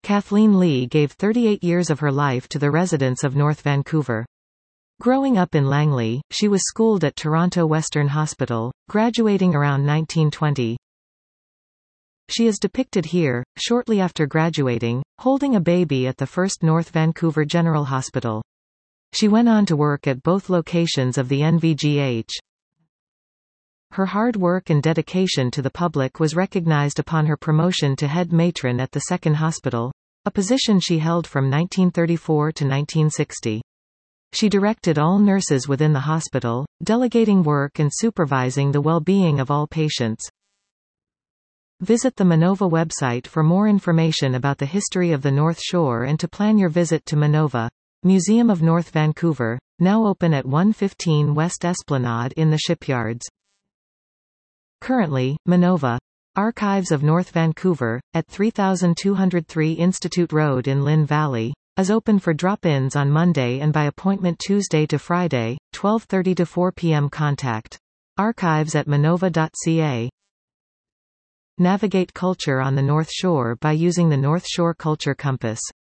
Kathleen Lee gave 38 years of her life to the residents of North Vancouver. Growing up in Langley, she was schooled at Toronto Western Hospital, graduating around 1920. She is depicted here, shortly after graduating, holding a baby at the first North Vancouver General Hospital. She went on to work at both locations of the NVGH. Her hard work and dedication to the public was recognized upon her promotion to head matron at the second hospital, a position she held from 1934 to 1960. She directed all nurses within the hospital, delegating work and supervising the well-being of all patients. Visit the Minova website for more information about the history of the North Shore and to plan your visit to Minova. Museum of North Vancouver, now open at 115 West Esplanade in the Shipyards. Currently, Minova. Archives of North Vancouver, at 3203 Institute Road in Lynn Valley, is open for drop-ins on Monday and by appointment Tuesday to Friday, 12:30 to 4 p.m. Contact archives@minova.ca. Navigate culture on the North Shore by using the North Shore Culture Compass.